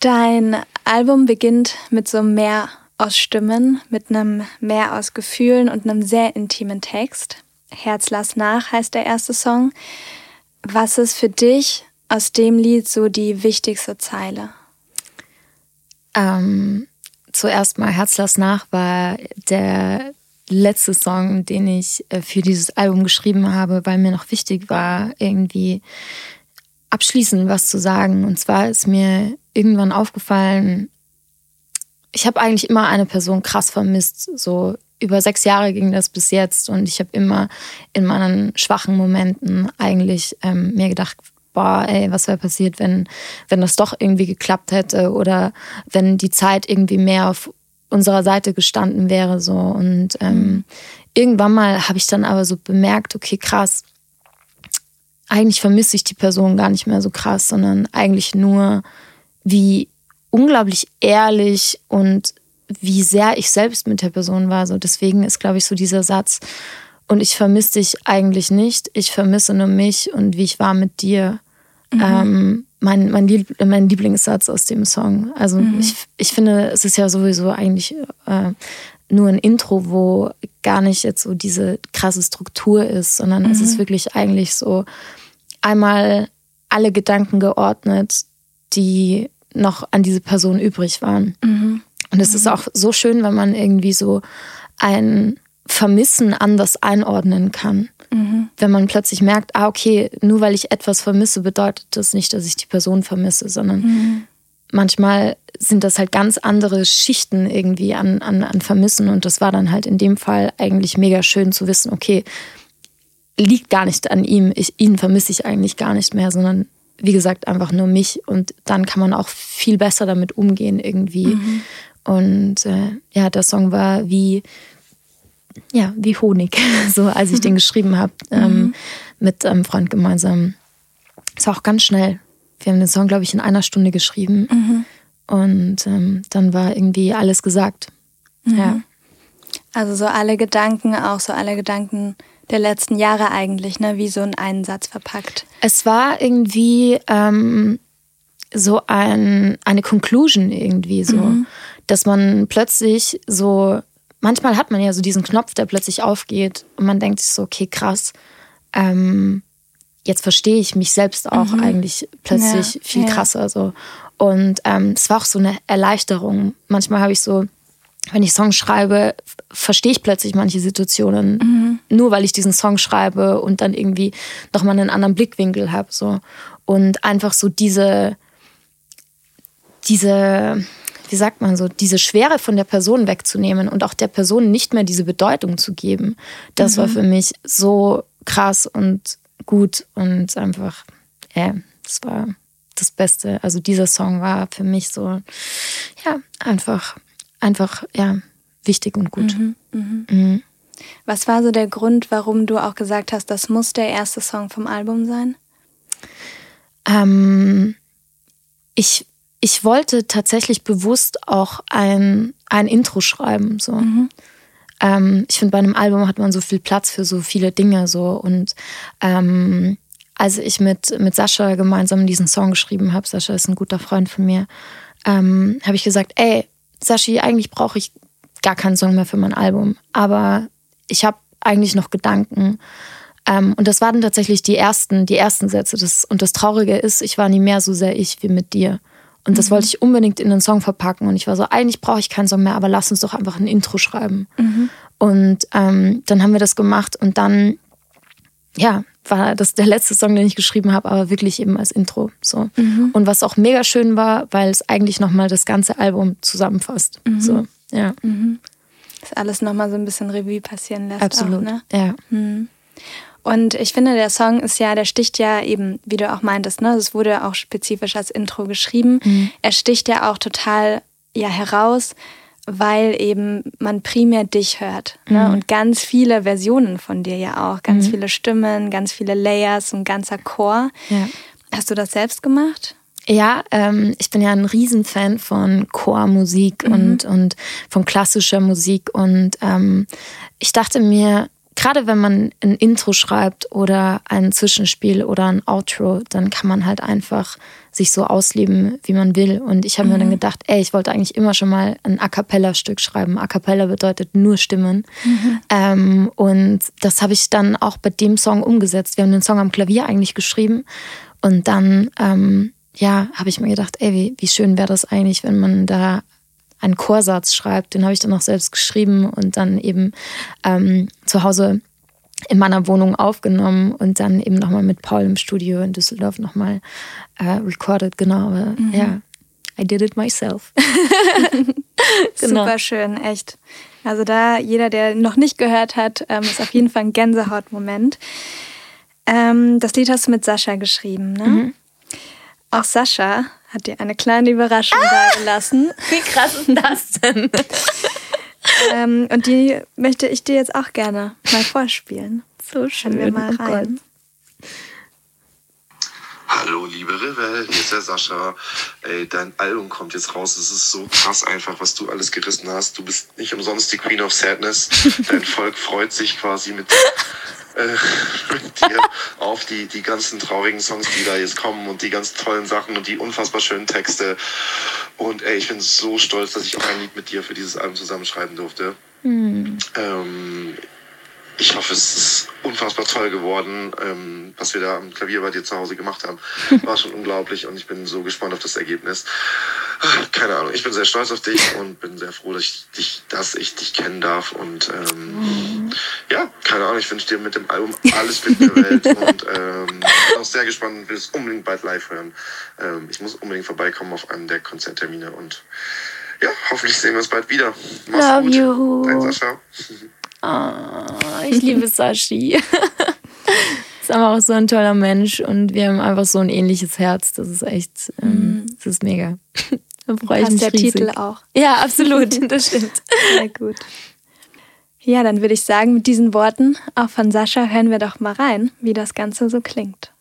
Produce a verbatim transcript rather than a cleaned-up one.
Dein Album beginnt mit so einem Meer aus Stimmen, mit einem Meer aus Gefühlen und einem sehr intimen Text. Herz, lass nach heißt der erste Song. Was ist für dich aus dem Lied so die wichtigste Zeile? Ähm, zuerst mal Herz, lass nach war der letzte Song, den ich für dieses Album geschrieben habe, weil mir noch wichtig war, irgendwie abschließend was zu sagen. Und zwar ist mir irgendwann aufgefallen, ich habe eigentlich immer eine Person krass vermisst. So über sechs Jahre ging das bis jetzt und ich habe immer in meinen schwachen Momenten eigentlich ähm, mir gedacht, boah, ey, was wäre passiert, wenn, wenn das doch irgendwie geklappt hätte oder wenn die Zeit irgendwie mehr auf unserer Seite gestanden wäre. So. Und ähm, mhm. irgendwann mal habe ich dann aber so bemerkt, okay, krass, eigentlich vermisse ich die Person gar nicht mehr so krass, sondern eigentlich nur, wie unglaublich ehrlich und wie sehr ich selbst mit der Person war. So, deswegen ist, glaube ich, so dieser Satz, und ich vermisse dich eigentlich nicht, ich vermisse nur mich und wie ich war mit dir. Mhm. Ähm, mein, mein, Lieb, mein Lieblingssatz aus dem Song. Also mhm. ich, ich finde, es ist ja sowieso eigentlich äh, nur ein Intro, wo gar nicht jetzt so diese krasse Struktur ist, sondern mhm. es ist wirklich eigentlich so einmal alle Gedanken geordnet, die noch an diese Person übrig waren. Mhm. Und es mhm. ist auch so schön, wenn man irgendwie so ein Vermissen anders einordnen kann. Mhm. Wenn man plötzlich merkt, ah, okay, nur weil ich etwas vermisse, bedeutet das nicht, dass ich die Person vermisse, sondern mhm. manchmal sind das halt ganz andere Schichten irgendwie an, an, an Vermissen. Und das war dann halt in dem Fall eigentlich mega schön zu wissen, okay, liegt gar nicht an ihm, ich, ihn vermisse ich eigentlich gar nicht mehr, sondern wie gesagt, einfach nur mich. Und dann kann man auch viel besser damit umgehen irgendwie. Mhm. Und äh, ja, der Song war wie, ja, wie Honig, so als ich mhm. den geschrieben habe, ähm, mhm. mit einem Freund gemeinsam. Es war auch ganz schnell. Wir haben den Song, glaube ich, in einer Stunde geschrieben. Mhm. Und ähm, dann war irgendwie alles gesagt. Mhm. Ja. Also so alle Gedanken, auch so alle Gedanken der letzten Jahre eigentlich, ne, wie so in einen Satz verpackt. Es war irgendwie ähm, so ein, eine Conclusion irgendwie so, mhm. dass man plötzlich so, manchmal hat man ja so diesen Knopf, der plötzlich aufgeht und man denkt sich so, okay, krass, ähm, jetzt verstehe ich mich selbst auch mhm. eigentlich plötzlich ja, viel krasser. Ja. So. Und ähm, es war auch so eine Erleichterung. Manchmal habe ich so, wenn ich Songs schreibe, verstehe ich plötzlich manche Situationen, mhm. nur weil ich diesen Song schreibe und dann irgendwie nochmal einen anderen Blickwinkel habe. So. Und einfach so diese, diese, wie sagt man so, diese Schwere von der Person wegzunehmen und auch der Person nicht mehr diese Bedeutung zu geben, das mhm. war für mich so krass und gut und einfach, ja, das war das Beste. Also dieser Song war für mich so, ja, einfach... Einfach, ja, wichtig und gut. Mhm, mhm. Mhm. Was war so der Grund, warum du auch gesagt hast, das muss der erste Song vom Album sein? Ähm, ich, ich wollte tatsächlich bewusst auch ein, ein Intro schreiben. So. Mhm. Ähm, ich finde, bei einem Album hat man so viel Platz für so viele Dinge. So. Und ähm, als ich mit, mit Sascha gemeinsam diesen Song geschrieben habe, Sascha ist ein guter Freund von mir, ähm, habe ich gesagt, ey, Sashi, eigentlich brauche ich gar keinen Song mehr für mein Album, aber ich habe eigentlich noch Gedanken. Ähm, und das waren tatsächlich die ersten, die ersten Sätze. Das, und das Traurige ist, ich war nie mehr so sehr ich wie mit dir. Und das mhm. wollte ich unbedingt in den Song verpacken. Und ich war so, eigentlich brauche ich keinen Song mehr, aber lass uns doch einfach ein Intro schreiben. Mhm. Und ähm, dann haben wir das gemacht und dann, ja, war das der letzte Song, den ich geschrieben habe, aber wirklich eben als Intro. So. Mhm. Und was auch mega schön war, weil es eigentlich nochmal das ganze Album zusammenfasst. Mhm. So, ja. Mhm. Das alles nochmal so ein bisschen Revue passieren lässt. Absolut, auch, ne? ja. Mhm. Und ich finde, der Song ist ja, der sticht ja eben, wie du auch meintest, ne? Es wurde auch spezifisch als Intro geschrieben. Mhm. Er sticht ja auch total ja, heraus, weil eben man primär dich hört. Ne? Mhm. Und ganz viele Versionen von dir ja auch. Ganz mhm. viele Stimmen, ganz viele Layers, ein ganzer Chor. Ja. Hast du das selbst gemacht? Ja, ähm, ich bin ja ein Riesenfan von Chormusik mhm. und, und von klassischer Musik. Und ähm, ich dachte mir, gerade wenn man ein Intro schreibt oder ein Zwischenspiel oder ein Outro, dann kann man halt einfach sich so ausleben, wie man will. Und ich habe mhm. mir dann gedacht, ey, ich wollte eigentlich immer schon mal ein A-Cappella-Stück schreiben. A-Cappella bedeutet nur Stimmen. Mhm. Ähm, und das habe ich dann auch bei dem Song umgesetzt. Wir haben den Song am Klavier eigentlich geschrieben. Und dann, ähm, ja, habe ich mir gedacht, ey, wie, wie schön wäre das eigentlich, wenn man da einen Chorsatz schreibt. Den habe ich dann auch selbst geschrieben und dann eben ähm, zu Hause in meiner Wohnung aufgenommen und dann eben nochmal mit Paul im Studio in Düsseldorf nochmal äh, recorded, genau. Aber mhm. ja, I did it myself. Genau. Super schön, echt. Also da, jeder, der noch nicht gehört hat, ähm, ist auf jeden Fall ein Gänsehautmoment. Ähm, das Lied hast du mit Sascha geschrieben, ne? Mhm. Auch Sascha hat dir eine kleine Überraschung ah! dagelassen. Wie krass ist das denn? ähm, und die möchte ich dir jetzt auch gerne mal vorspielen. So schön. Hören wir mal rein. Oh Hallo liebe Rebel, hier ist der Sascha. Ey, dein Album kommt jetzt raus. Es ist so krass einfach, was du alles gerissen hast. Du bist nicht umsonst die Queen of Sadness. Dein Volk freut sich quasi mit, äh, mit dir auf die, die ganzen traurigen Songs, die da jetzt kommen und die ganz tollen Sachen und die unfassbar schönen Texte. Und ey, ich bin so stolz, dass ich auch ein Lied mit dir für dieses Album zusammenschreiben durfte. Mhm. Ähm, Ich hoffe, es ist unfassbar toll geworden, ähm, was wir da am Klavier bei dir zu Hause gemacht haben. War schon unglaublich und ich bin so gespannt auf das Ergebnis. Keine Ahnung, ich bin sehr stolz auf dich und bin sehr froh, dass ich dich, dass ich dich kennen darf. Und ähm, mhm. ja, keine Ahnung, ich wünsche dir mit dem Album alles Glück der Welt und ähm, bin auch sehr gespannt und will es unbedingt bald live hören. Ähm, ich muss unbedingt vorbeikommen auf einen der Konzerttermine und ja, hoffentlich sehen wir uns bald wieder. Mach's Love gut. You. Dein Sascha. Oh, ich liebe Sashi. Ist einfach auch so ein toller Mensch und wir haben einfach so ein ähnliches Herz. Das ist echt, ähm, das ist mega. Da freue ich mich der riesig. Titel auch. Ja, absolut, das stimmt. Sehr gut. Ja, dann würde ich sagen, mit diesen Worten auch von Sascha hören wir doch mal rein, wie das Ganze so klingt.